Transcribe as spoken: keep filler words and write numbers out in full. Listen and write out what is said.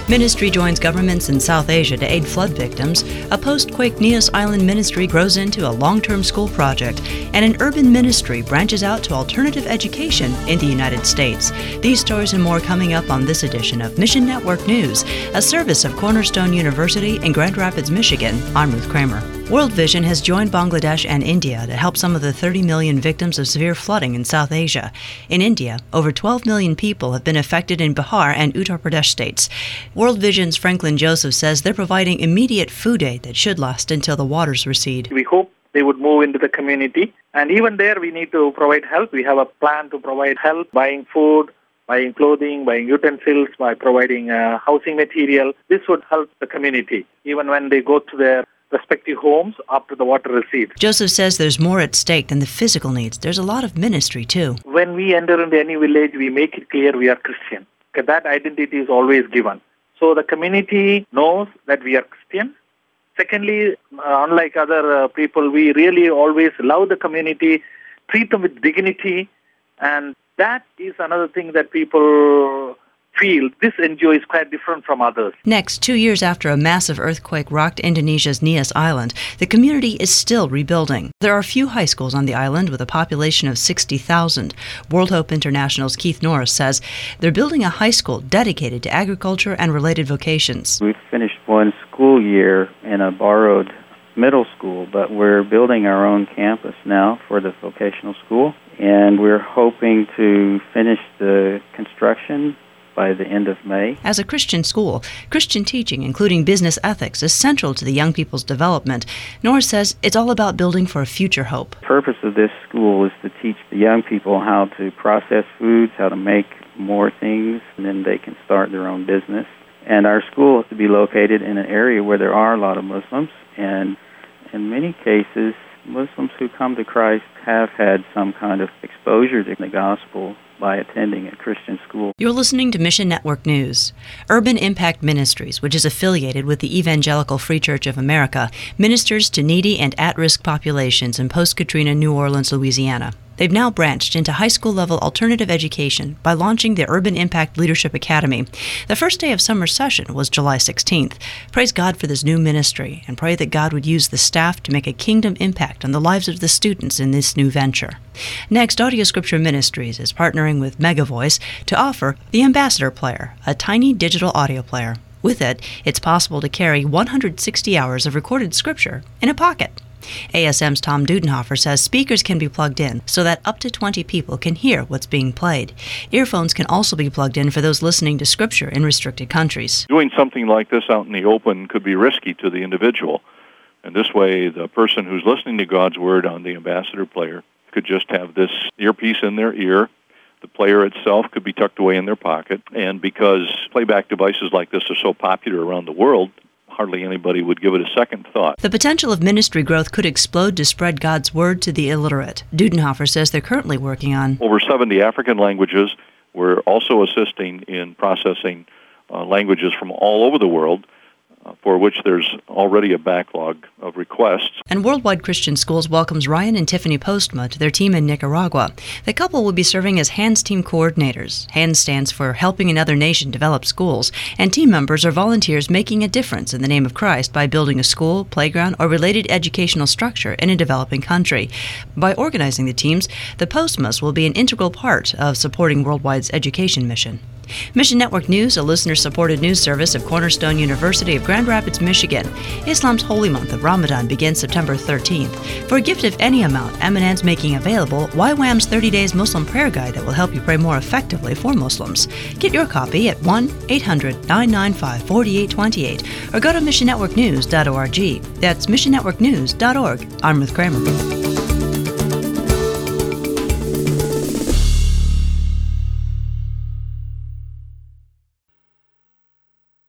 Ministry joins governments in South Asia to aid flood victims. A post-quake Nias Island ministry grows into a long-term school project. And an urban ministry branches out to alternative education in the United States. These stories and more coming up on this edition of Mission Network News, a service of Cornerstone University in Grand Rapids, Michigan. I'm Ruth Kramer. World Vision has joined Bangladesh and India to help some of the thirty million victims of severe flooding in South Asia. In India, over twelve million people have been affected in Bihar and Uttar Pradesh states. World Vision's Franklin Joseph says they're providing immediate food aid that should last until the waters recede. We hope they would move into the community. And even there, we need to provide help. We have a plan to provide help, buying food, buying clothing, buying utensils, by providing uh, housing material. This would help the community, even when they go to their respective homes after the water recedes. Joseph says there's more at stake than the physical needs. There's a lot of ministry, too. When we enter into any village, we make it clear we are Christian. Okay, that identity is always given. So the community knows that we are Christian. Secondly, uh, unlike other uh, people, we really always love the community, treat them with dignity, and that is another thing that people feel. This N G O is quite different from others. Next, two years after a massive earthquake rocked Indonesia's Nias Island, the community is still rebuilding. There are few high schools on the island with a population of sixty thousand. World Hope International's Keith Norris says they're building a high school dedicated to agriculture and related vocations. We've finished one school year in a borrowed middle school, but we're building our own campus now for the vocational school, and we're hoping to finish the construction by the end of May. As a Christian school, Christian teaching, including business ethics, is central to the young people's development. Norris says it's all about building for a future hope. The purpose of this school is to teach the young people how to process foods, how to make more things, and then they can start their own business. And our school is to be located in an area where there are a lot of Muslims, and in many cases, Muslims who come to Christ have had some kind of exposure to the gospel by attending a Christian school. You're listening to Mission Network News. Urban Impact Ministries, which is affiliated with the Evangelical Free Church of America, ministers to needy and at-risk populations in post-Katrina New Orleans, Louisiana. They've now branched into high school-level alternative education by launching the Urban Impact Leadership Academy. The first day of summer session was July sixteenth. Praise God for this new ministry and pray that God would use the staff to make a kingdom impact on the lives of the students in this new venture. Next, Audio Scripture Ministries is partnering with MegaVoice to offer the Ambassador Player, a tiny digital audio player. With it, it's possible to carry one hundred sixty hours of recorded scripture in a pocket. A S M's Tom Dudenhofer says speakers can be plugged in so that up to twenty people can hear what's being played. Earphones can also be plugged in for those listening to Scripture in restricted countries. Doing something like this out in the open could be risky to the individual. And this way, the person who's listening to God's Word on the Ambassador Player could just have this earpiece in their ear. The player itself could be tucked away in their pocket. And because playback devices like this are so popular around the world, hardly anybody would give it a second thought. The potential of ministry growth could explode to spread God's Word to the illiterate. Dudenhofer says they're currently working on over seventy African languages. We're also assisting in processing uh, languages from all over the world, uh, for which there's already a backlog of requests. And Worldwide Christian Schools welcomes Ryan and Tiffany Postma to their team in Nicaragua. The couple will be serving as HANDS team coordinators. HANDS stands for Helping Another Nation Develop Schools, and team members are volunteers making a difference in the name of Christ by building a school, playground, or related educational structure in a developing country. By organizing the teams, the Postmas will be an integral part of supporting Worldwide's education mission. Mission Network News, a listener-supported news service of Cornerstone University of Grand Rapids, Michigan. Islam's holy month of Ramadan begins September thirteenth. For a gift of any amount, M and N's making available Y WAM's thirty days Muslim Prayer Guide that will help you pray more effectively for Muslims. Get your copy at one eight hundred nine nine five four eight two eight or go to mission network news dot org. That's mission network news dot org. I'm Ruth Kramer.